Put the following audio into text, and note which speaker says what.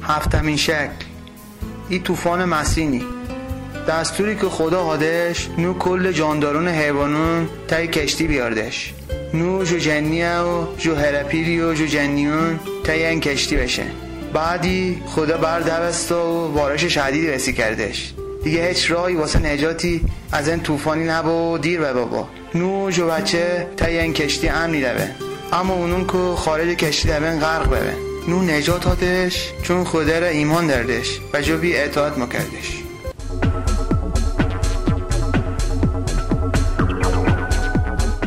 Speaker 1: هفتمین شکل ای طوفان مسینی دستوری که خدا هادش نو کل جاندارون حیوانون تای کشتی بیاردش. نو جو جنیه و جو هرپیری و جو جنیون تای این کشتی بشه. بعدی خدا بردوستا و بارش شدیدی رسی کردش. دیگه هیچ راهی واسه نجاتی از این طوفانی نبا دیر به بابا. نو جو بچه تای این کشتی امنی دوه، اما اونون که خارج کشتی دوه غرق ببه. نو نجات هاتش چون خدا را ایمان دردش و جو بی اطاعت مکردش.